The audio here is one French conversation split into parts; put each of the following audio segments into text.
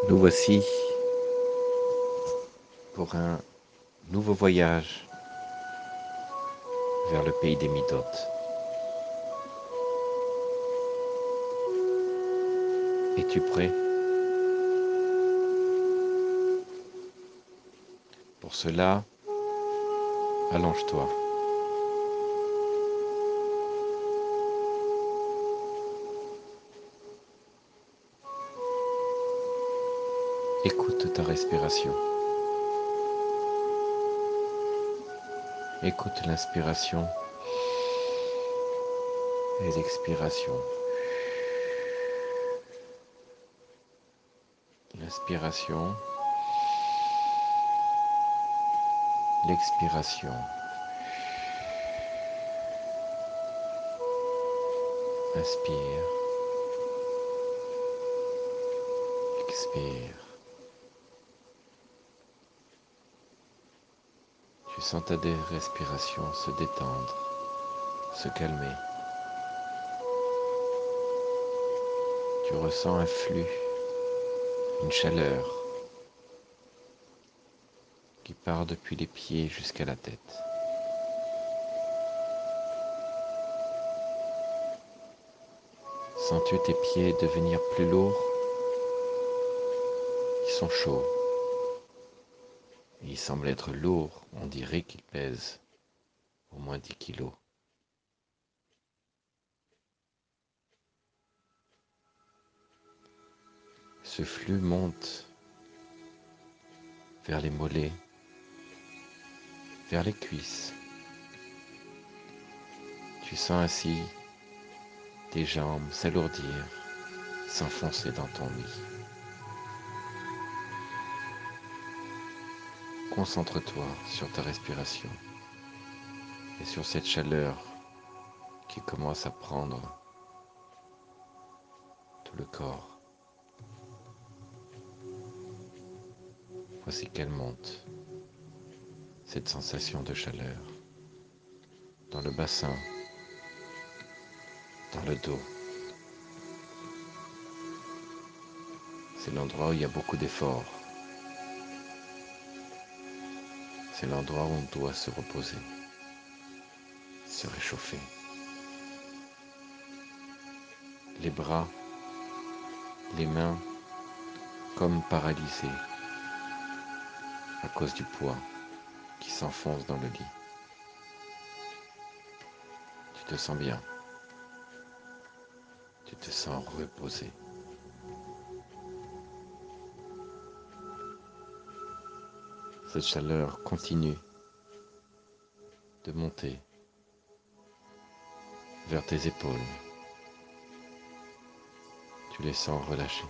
Nous voici pour un nouveau voyage vers le pays des Midotes. Es-tu prêt? Pour cela, allonge-toi. Écoute ta respiration. Écoute l'inspiration et l'expiration. L'inspiration, l'expiration. Inspire, expire. Tu sens ta respiration se détendre, se calmer. Tu ressens un flux, une chaleur qui part depuis les pieds jusqu'à la tête. Sens-tu tes pieds devenir plus lourds? Ils sont chauds. Ils semblent être lourds, on dirait qu'ils pèsent au moins 10 kilos. Ce flux monte vers les mollets, vers les cuisses. Tu sens ainsi tes jambes s'alourdir, s'enfoncer dans ton lit. Concentre-toi sur ta respiration et sur cette chaleur qui commence à prendre tout le corps. Voici qu'elle monte, cette sensation de chaleur, dans le bassin, dans le dos. C'est l'endroit où il y a beaucoup d'efforts. C'est l'endroit où on doit se reposer, se réchauffer. Les bras, les mains, comme paralysés à cause du poids qui s'enfonce dans le lit. Tu te sens bien. Tu te sens reposé. Cette chaleur continue de monter vers tes épaules. Tu les sens relâcher.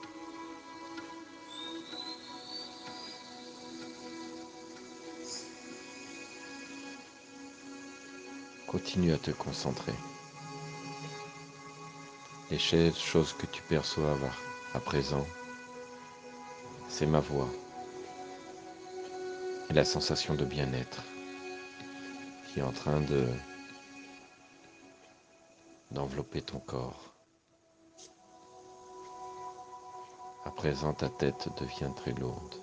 Continue à te concentrer. Les choses que tu perçois à présent, c'est ma voix et la sensation de bien-être qui est en train d'envelopper ton corps. À présent, ta tête devient très lourde.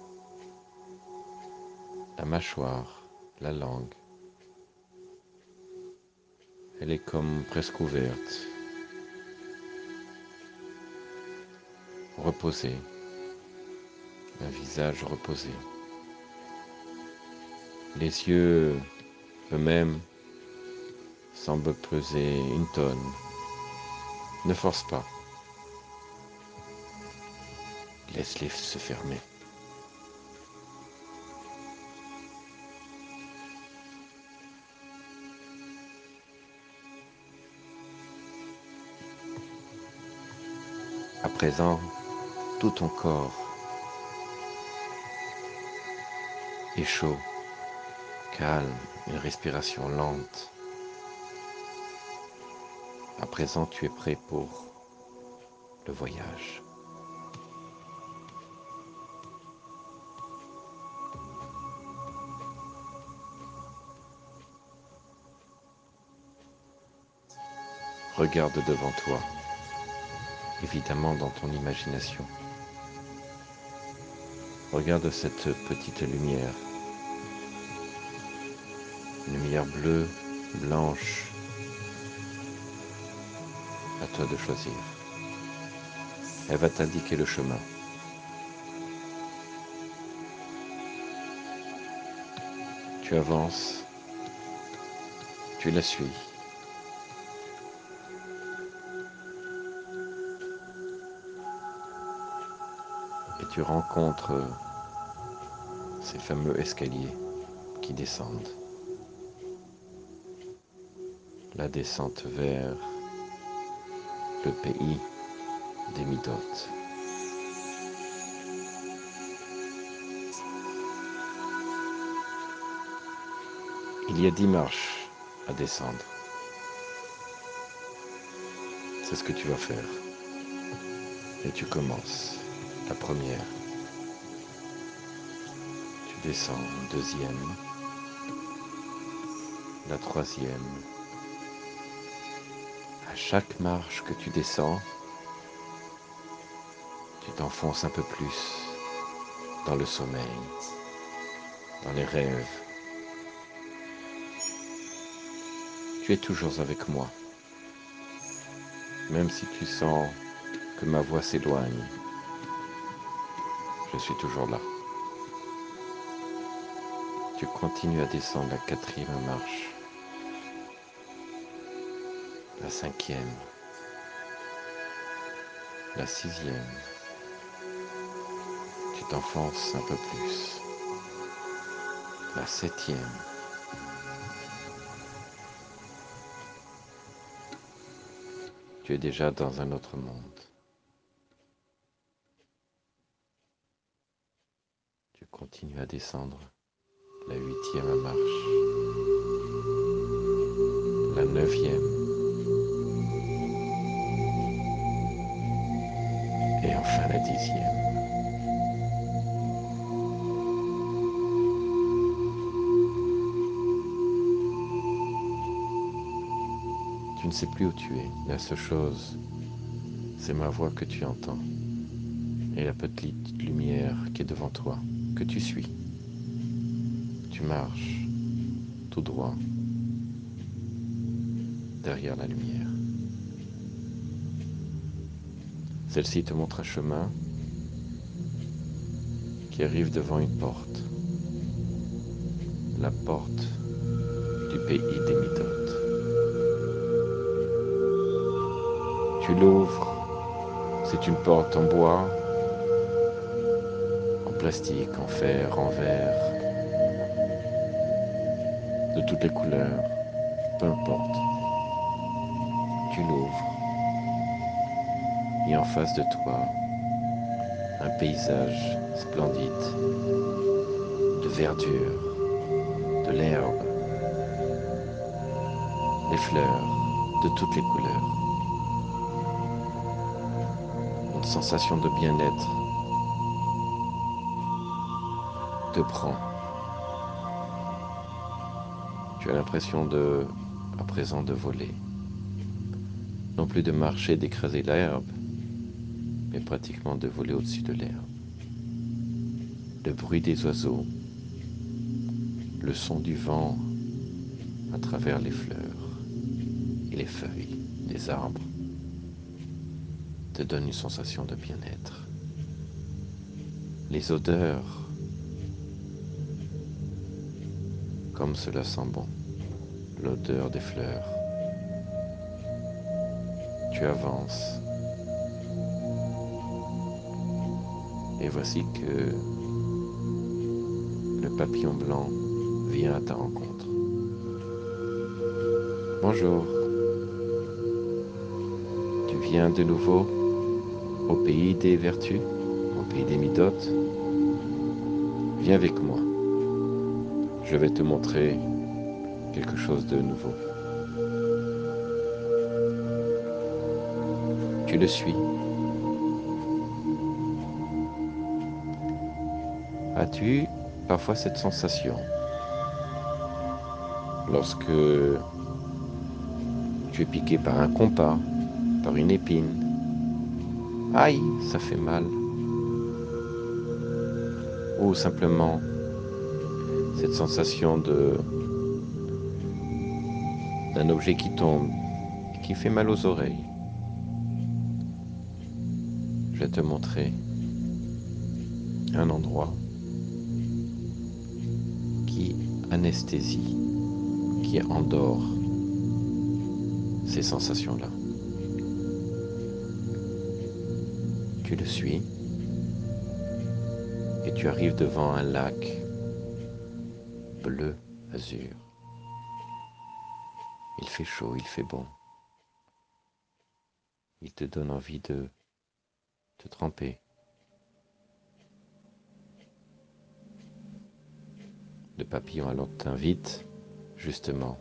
La mâchoire, la langue, elle est comme presque ouverte. Reposée, un visage reposé. Les yeux eux-mêmes semblent peser une tonne. Ne force pas. Laisse-les se fermer. À présent, tout ton corps est chaud, calme, une respiration lente. À présent, tu es prêt pour le voyage. Regarde devant toi, évidemment dans ton imagination. Regarde cette petite lumière. Une lumière bleue, blanche. À toi de choisir. Elle va t'indiquer le chemin. Tu avances, tu la suis. Et tu rencontres ces fameux escaliers qui descendent. La descente vers le pays des Midotes. Il y a 10 marches à descendre. C'est ce que tu vas faire. Et tu commences. La première. Tu descends. Deuxième. La troisième. À chaque marche que tu descends, tu t'enfonces un peu plus dans le sommeil, dans les rêves. Tu es toujours avec moi. Même si tu sens que ma voix s'éloigne, je suis toujours là. Tu continues à descendre la quatrième marche, la cinquième, la sixième. Tu t'enfonces un peu plus, la septième. Tu es déjà dans un autre monde. Tu continues à descendre la huitième marche, la neuvième, et enfin la dixième. Tu ne sais plus où tu es. La seule chose, c'est ma voix que tu entends et la petite lumière qui est devant toi, que tu suis. Tu marches tout droit derrière la lumière. Celle-ci te montre un chemin qui arrive devant une porte. La porte du pays des Midotes. Tu l'ouvres. C'est une porte en bois, en plastique, en fer, en verre, de toutes les couleurs, peu importe. Tu l'ouvres et en face de toi, un paysage splendide, de verdure, de l'herbe, des fleurs, de toutes les couleurs. Une sensation de bien-être te prend. Tu as l'impression à présent de voler. Non plus de marcher, d'écraser l'herbe, mais pratiquement de voler au-dessus de l'herbe. Le bruit des oiseaux, le son du vent à travers les fleurs et les feuilles des arbres te donnent une sensation de bien-être. Les odeurs, comme cela sent bon, l'odeur des fleurs. Tu avances et voici que le papillon blanc vient à ta rencontre. Bonjour, tu viens de nouveau au pays des vertus, au pays des Midotes? Viens avec moi, je vais te montrer quelque chose de nouveau. Tu le suis. As-tu parfois cette sensation lorsque tu es piqué par un compas, par une épine? Aïe, ça fait mal. ou simplement cette sensation d'un objet qui tombe et qui fait mal aux oreilles. Je vais te montrer un endroit qui anesthésie, qui endort ces sensations-là. Tu le suis et tu arrives devant un lac bleu azur. Il fait chaud, il fait bon. Il te donne envie de te tremper. Le papillon alors t'invite justement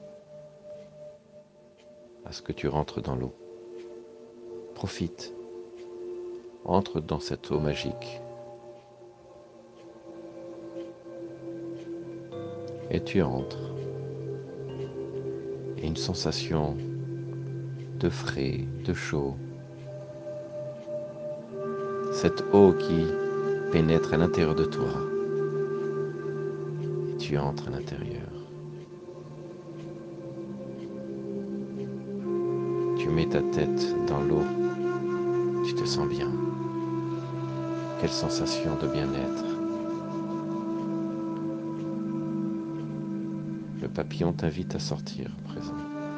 à ce que tu rentres dans l'eau. Profite, entre dans cette eau magique. Et tu entres. Et une sensation de frais, de chaud. Cette eau qui pénètre à l'intérieur de toi. Et tu entres à l'intérieur. Tu mets ta tête dans l'eau. Tu te sens bien. Quelle sensation de bien-être. Le papillon t'invite à sortir à présent.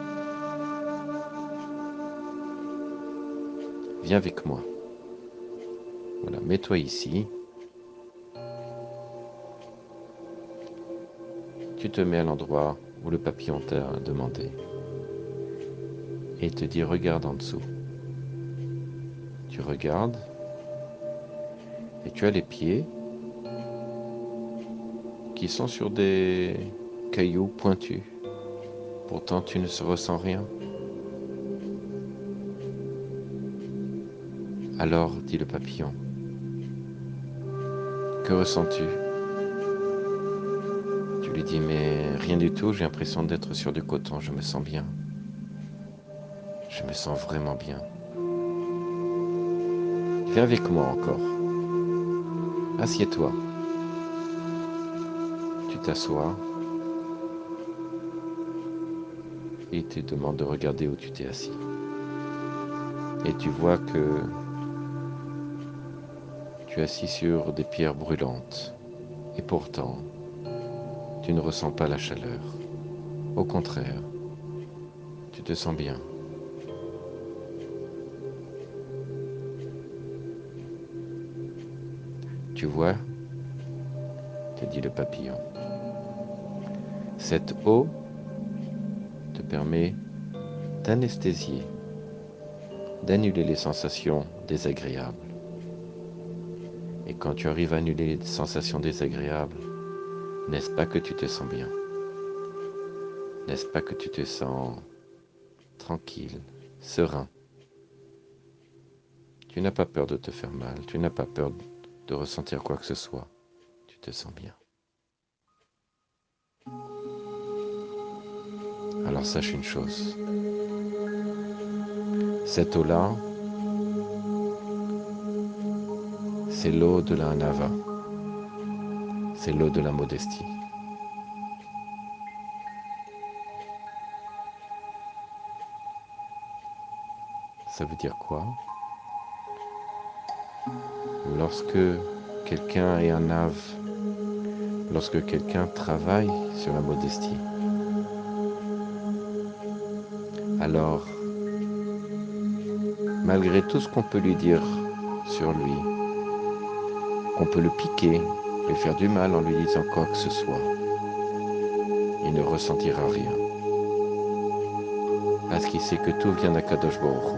Viens avec moi. Voilà, mets-toi ici. Tu te mets à l'endroit où le papillon t'a demandé. Et il te dit regarde en dessous. Tu regardes. Et tu as les pieds qui sont sur des cailloux pointus. Pourtant tu ne ressens rien. Alors, dit le papillon, que ressens-tu? Tu lui dis, mais rien du tout, j'ai l'impression d'être sur du coton, je me sens bien. Je me sens vraiment bien. Viens avec moi encore. Assieds-toi. Tu t'assois. Et il te demande de regarder où tu t'es assis. Et tu vois que tu es assis sur des pierres brûlantes. Et pourtant, tu ne ressens pas la chaleur. Au contraire, tu te sens bien. Tu vois, te dit le papillon, cette eau te permet d'anesthésier, d'annuler les sensations désagréables. Et quand tu arrives à annuler les sensations désagréables, n'est-ce pas que tu te sens bien? N'est-ce pas que tu te sens tranquille, serein? Tu n'as pas peur de te faire mal, tu n'as pas peur de ressentir quoi que ce soit. Tu te sens bien. Alors sache une chose, cette eau-là, c'est l'eau de la Nava, c'est l'eau de la modestie. Ça veut dire quoi? Lorsque quelqu'un est un ave, lorsque quelqu'un travaille sur la modestie, alors, malgré tout ce qu'on peut lui dire sur lui, qu'on peut le piquer, lui faire du mal en lui disant quoi que ce soit, il ne ressentira rien. Parce qu'il sait que tout vient d'Akadosh Baruch Hu.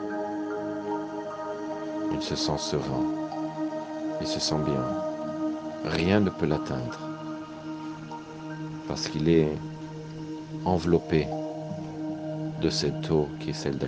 Il se sent serein, il se sent bien. Rien ne peut l'atteindre. Parce qu'il est enveloppé de cette eau qui est celle